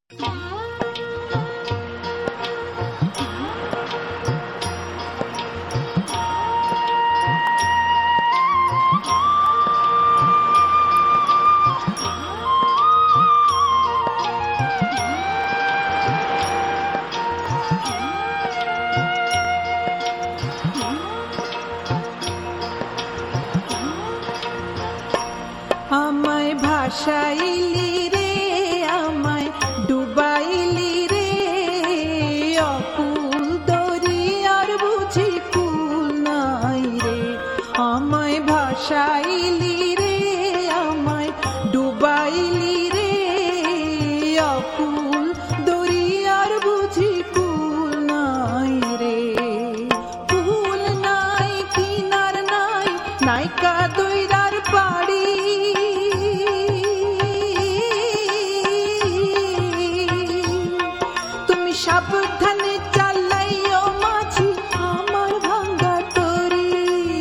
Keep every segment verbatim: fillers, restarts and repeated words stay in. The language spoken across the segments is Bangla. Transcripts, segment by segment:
আমায় ভাসাইলি রে, আমায় ডুবাইলি রে, অকুল দরিয়ার বুঝি কুল নাই রে। আমায় ভাসাইলি রে, আমায় ডুবাইলি রে, অকুল দরিয়ার বুঝি কুল নাই রে। কুল নাই, কিনার নাই, নাইকা দইরার পাড়ি। সাবধানে চালাইও মাঝি আমার ভাঙ্গা তরি।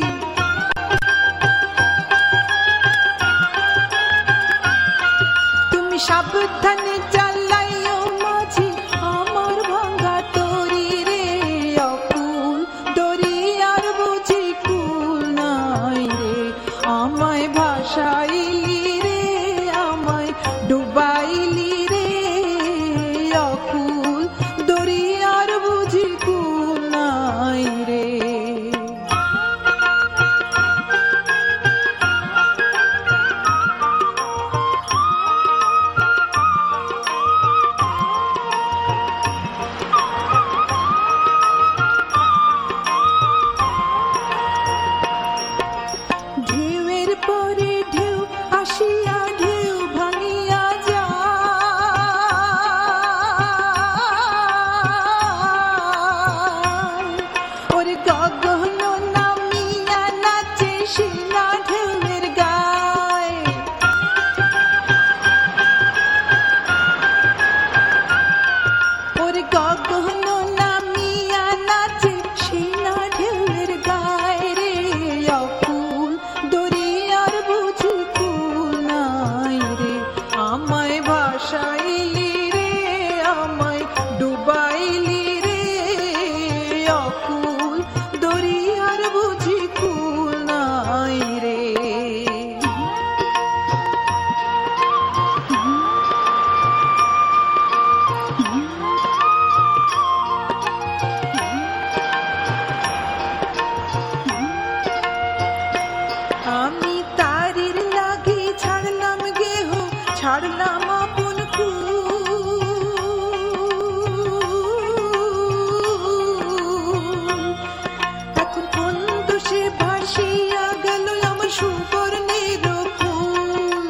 তুমি সাবধানে চালাইও মাঝি আমার ভাঙ্গা তরি রে, অকুল দরিয়ার বুঝি কুল নাই রে। আমায় ভাসাইলি রে, আমায় ডুবাইলি রে, অকুল দরিয়ার বুঝি কুল নাই রে। ঢেউয়ের পরে ঢেউ আসিয়া ঢেউ ভাঙিয়া যায়। ওরে গগন নামিয়া নাচে শিলা ঢেউয়ের গায়। ওরে গগন নামিয়া নাচে শিলা ঢেউয়ের গায় রে, অকুল দরিয়ার বুঝি কুল নাই রে। আমায় ভাসাইলি রে, আমায় ডুবাইলি রে, অকুল দরিয়ার বুঝি কুল নাই রে। আমি তারির লাগি ছাড়লাম গেহ, ছাড়লাম আপন কুল। এখন কোন দোষে ভাসিয়া গেল আমার সুবর্ণের ফুল।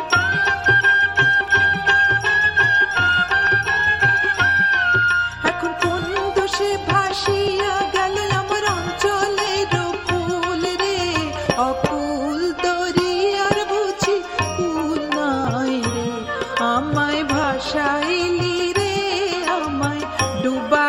এখন কোন দোষে ভাসিয়া গেল আমার অঞ্চলের ফুল রে, অকুল দরিয়ার বুঝি কুল নাই রে। আমায় ভাসাইলি রে, আমায় ডুবা